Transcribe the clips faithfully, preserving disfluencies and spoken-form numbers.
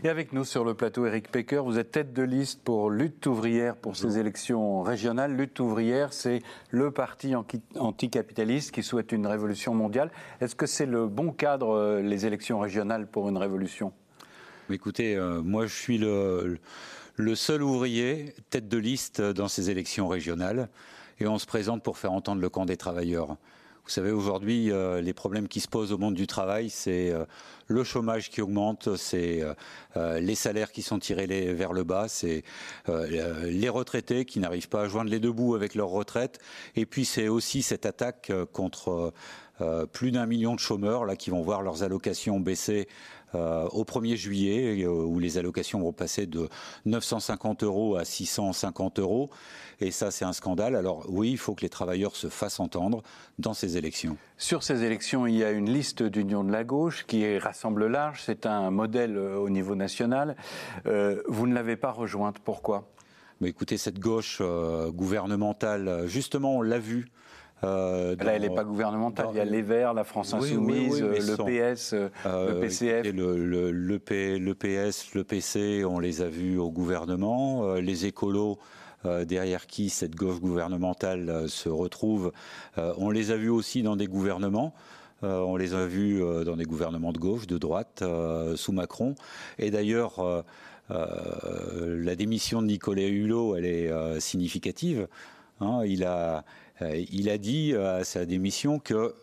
Et avec nous sur le plateau, Éric Pecker, vous êtes tête de liste pour Lutte ouvrière pour Bonjour. Ces élections régionales. Lutte ouvrière, c'est le parti anticapitaliste qui souhaite une révolution mondiale. Est-ce que c'est le bon cadre, les élections régionales, pour une révolution ? Écoutez, euh, moi je suis le, le seul ouvrier tête de liste dans ces élections régionales et on se présente pour faire entendre le camp des travailleurs. Vous savez, aujourd'hui, euh, les problèmes qui se posent au monde du travail, c'est euh, le chômage qui augmente, c'est euh, les salaires qui sont tirés les, vers le bas, c'est euh, les retraités qui n'arrivent pas à joindre les deux bouts avec leur retraite, et puis c'est aussi cette attaque contre euh, plus d'un million de chômeurs là qui vont voir leurs allocations baisser euh, au premier juillet, où les allocations vont passer de neuf cent cinquante euros à six cent cinquante euros, et ça c'est un scandale. Alors oui, il faut que les travailleurs se fassent entendre dans ces élections. Sur ces élections, il y a une liste d'union de la gauche qui rassemble large, c'est un modèle au niveau national. Euh, vous ne l'avez pas rejointe, pourquoi ? Mais écoutez, cette gauche euh, gouvernementale, justement, on l'a vu. Euh, Là, elle n'est pas gouvernementale. Dans, il y a les Verts, la France Insoumise, oui, oui, oui, le sont, P S, euh, le P C F. Le, le, le, P, le P S, le P C, on les a vus au gouvernement. Euh, les écolos, euh, derrière qui cette gauche gouvernementale euh, se retrouve, euh, on les a vus aussi dans des gouvernements. Euh, on les a vus euh, dans des gouvernements de gauche, de droite, euh, sous Macron. Et d'ailleurs, euh, euh, la démission de Nicolas Hulot, elle est euh, significative. Hein, il a... Il a dit à sa démission que,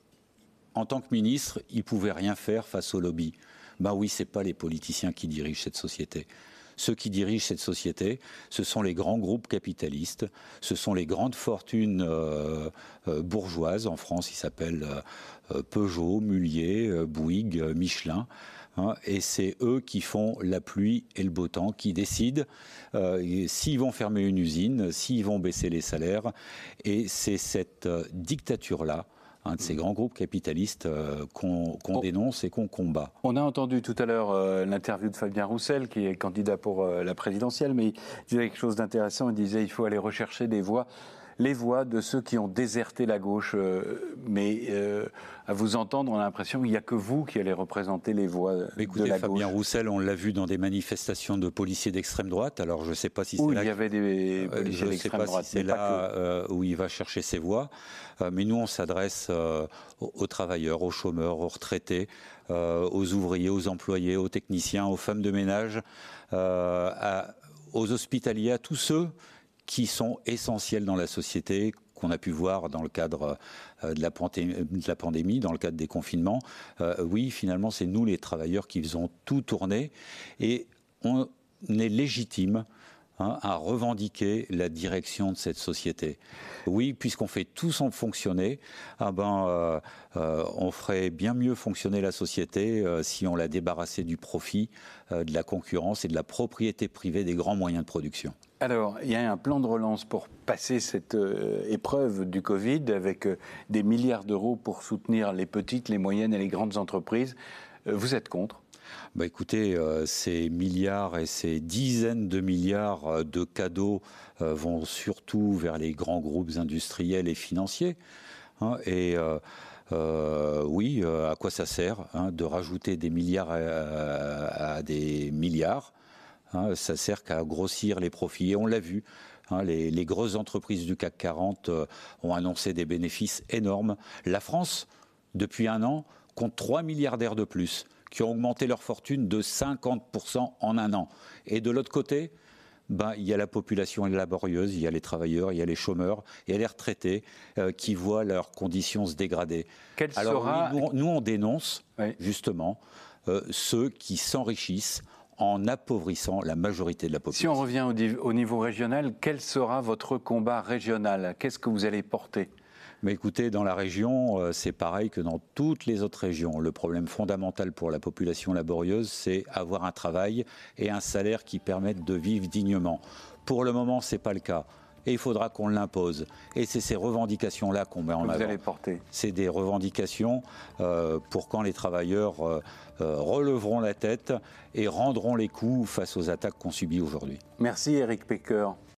en tant que ministre, il ne pouvait rien faire face au lobby. Ben oui, ce n'est pas les politiciens qui dirigent cette société. Ceux qui dirigent cette société, ce sont les grands groupes capitalistes, ce sont les grandes fortunes euh, euh, bourgeoises. En France, ils s'appellent euh, Peugeot, Mullier, euh, Bouygues, euh, Michelin. Hein, et c'est eux qui font la pluie et le beau temps, qui décident euh, s'ils vont fermer une usine, s'ils vont baisser les salaires. Et c'est cette euh, dictature-là, un de ces grands groupes capitalistes euh, qu'on qu'on dénonce et qu'on combat. On a entendu tout à l'heure euh, l'interview de Fabien Roussel, qui est candidat pour euh, la présidentielle, mais il disait quelque chose d'intéressant. Il disait qu'il faut aller rechercher des voix, les voix de ceux qui ont déserté la gauche. Euh, mais euh, à vous entendre, on a l'impression qu'il n'y a que vous qui allez représenter les voix mais écoutez, de la Fabien gauche. Roussel, on l'a vu dans des manifestations de policiers d'extrême droite. Alors je ne sais pas si c'est où là. il y avait des policiers euh, d'extrême droite. Si c'est là euh, où il va chercher ses voix. Euh, mais nous, on s'adresse euh, aux, aux travailleurs, aux chômeurs, aux retraités, euh, aux ouvriers, aux employés, aux techniciens, aux femmes de ménage, euh, à, aux hospitaliers, à tous ceux qui sont essentiels dans la société, qu'on a pu voir dans le cadre de la, pandémie, de la pandémie, dans le cadre des confinements. Euh, oui, finalement, c'est nous, les travailleurs, qui faisons tout tourner. Et on est légitime hein, à revendiquer la direction de cette société. Oui, puisqu'on fait tout sans fonctionner, ah ben, euh, euh, on ferait bien mieux fonctionner la société euh, si on la débarrassait du profit, euh, de la concurrence et de la propriété privée des grands moyens de production. Alors, il y a un plan de relance pour passer cette euh, épreuve du Covid avec euh, des milliards d'euros pour soutenir les petites, les moyennes et les grandes entreprises. Euh, vous êtes contre ? Bah écoutez, euh, ces milliards et ces dizaines de milliards de cadeaux euh, vont surtout vers les grands groupes industriels et financiers. Hein, et euh, euh, oui, euh, à quoi ça sert hein, de rajouter des milliards à, à des milliards hein, ça sert qu'à grossir les profits. Et on l'a vu. Hein, les, les grosses entreprises du C A C quarante euh, ont annoncé des bénéfices énormes. La France, depuis un an, compte trois milliardaires de plus qui ont augmenté leur fortune de cinquante pour cent en un an. Et de l'autre côté, ben, il y a la population laborieuse, il y a les travailleurs, il y a les chômeurs, il y a les retraités euh, qui voient leurs conditions se dégrader. Quelle Alors sera... oui, nous, nous, on dénonce oui. justement euh, ceux qui s'enrichissent en appauvrissant la majorité de la population. Si on revient au, au niveau régional, quel sera votre combat régional ? Qu'est-ce que vous allez porter ? Mais écoutez, dans la région, euh, c'est pareil que dans toutes les autres régions. Le problème fondamental pour la population laborieuse, c'est avoir un travail et un salaire qui permettent de vivre dignement. Pour le moment, ce n'est pas le cas. Et il faudra qu'on l'impose. Et c'est ces revendications-là qu'on met en avant. Vous allez porter. C'est des revendications euh, pour quand les travailleurs euh, euh, releveront la tête et rendront les coups face aux attaques qu'on subit aujourd'hui. Merci Éric Pecker.